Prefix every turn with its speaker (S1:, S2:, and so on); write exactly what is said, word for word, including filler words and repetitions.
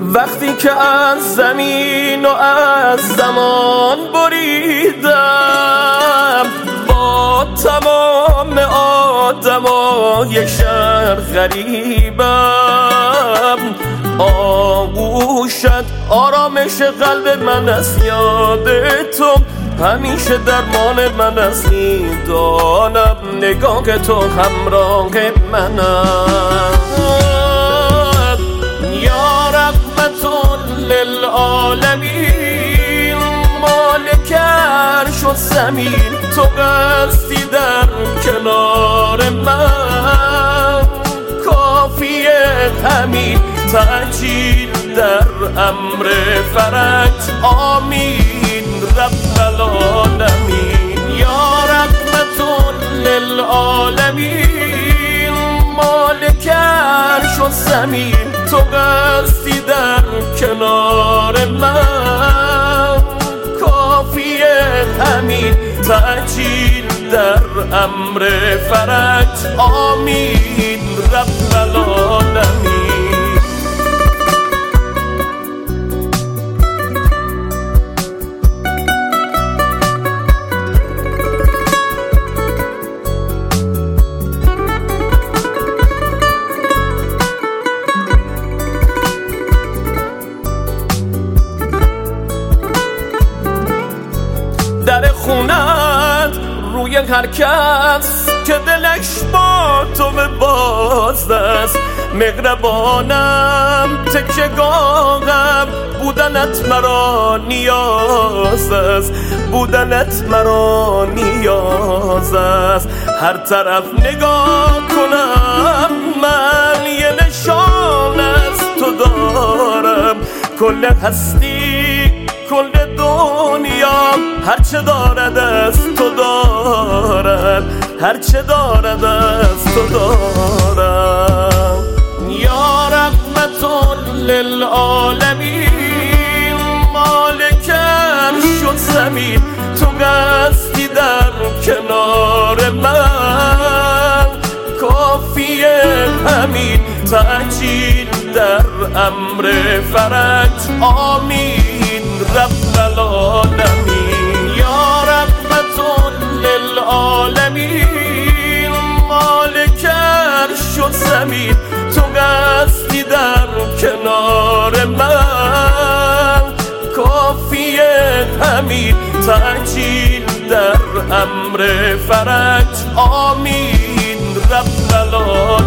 S1: وقتی که از زمین و از زمان بریدم، با تمام آدمای شهر غریبم. آغوشت آرامش قلب من است، یاد تو همیشه درمان من است. میدانم نگاه تو همراه منم. یا رحمت للعالمین، مالک عرش و زمین، تو قصدی در کنار من. کافیه همین تعجیل در امر فرج. آمین رب العالمین. یا رحمت للعالمین، مالک عرش و زمین، تو قصدی در کنار من. کافیه همین تعجیل در امر فرج. آمین رب العالمین. در خونت روی هر کس که دلش با تو باز است. مهربانم تکیه‌گاهم، بودنت مرا نیاز است. بودنت مرا نیاز است. هر طرف نگاه کنم من یه نشان از تو دارم. کل هستی کل دنیا هرچه دارد از تو دارد. هرچه دارد از تو دارم. یا رحمت للعالمین، مالک عرش و زمین، تو قصدی در کنار من. کافیه همین تعجیل در امر فرج. آمین رب العالمین. یا رحمت للعالمین، مالک عرش و زمین، تو قصدی در کنار من. کافیه همین تعجیل در امر فرج. آمین رب العالمین.